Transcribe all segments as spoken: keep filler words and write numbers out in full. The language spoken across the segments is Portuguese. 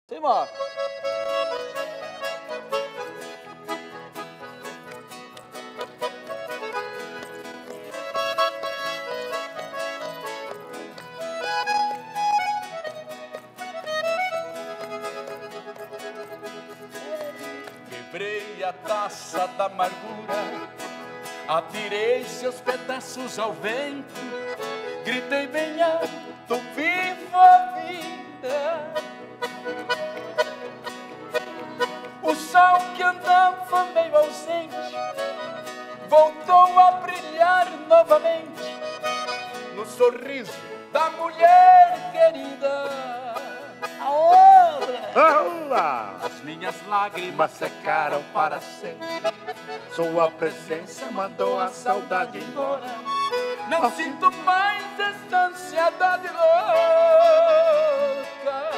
Simbora. Quebrei a taça da amargura, atirei seus pedaços ao vento, gritei bem alto, vivo a vida. O sol que andava meio ausente voltou a brilhar novamente no sorriso da mulher querida. A outra! Olá! As minhas lágrimas secaram para sempre. Sua presença mandou a saudade embora. Não sinto mais esta ansiedade louca.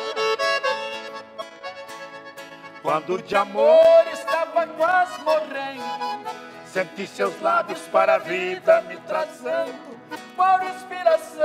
Quando de amor estava quase morrendo, senti seus lábios para a vida me trazendo por inspiração.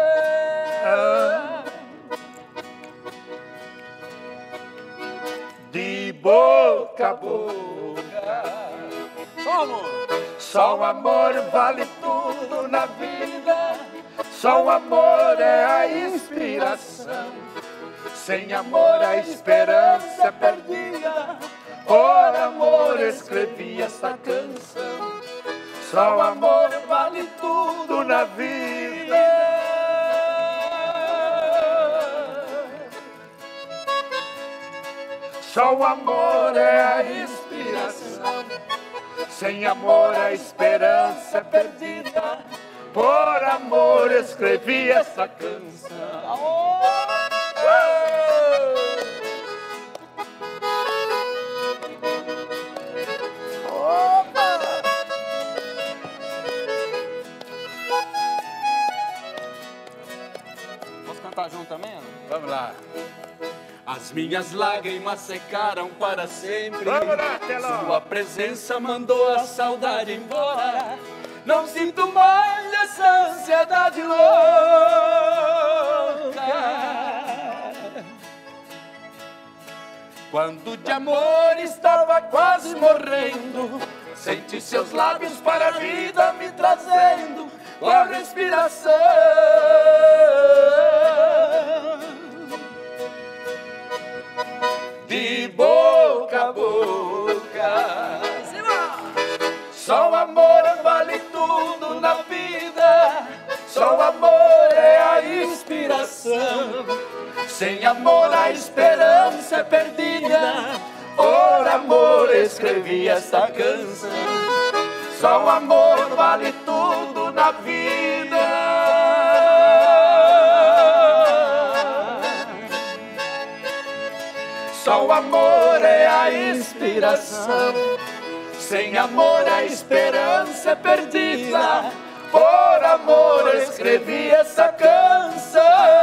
De boca a boca, Só amor. só o amor vale tudo na vida. Só o amor é a inspiração. Sem amor a esperança é perdida. Por amor escrevi essa canção. Só o amor vale tudo na vida. Só o amor é a inspiração. Sem amor a esperança é perdida. Por amor escrevi essa canção. Posso cantar junto também? Não? Vamos lá. As minhas lágrimas secaram para sempre. Vamos lá, Teló. Sua presença mandou a saudade embora. Não sinto mais essa ansiedade louca. Quando de amor estava quase morrendo, senti seus lábios para a vida me trazendo com a respiração. De boca a boca, só o amor vale tudo na vida. Só o amor é a inspiração. Sem amor a esperança é perdida. Por amor escrevi esta canção. Só o amor vale tudo na vida. Só o amor é a inspiração. Sem amor a esperança é perdida. Por amor escrevi essa canção.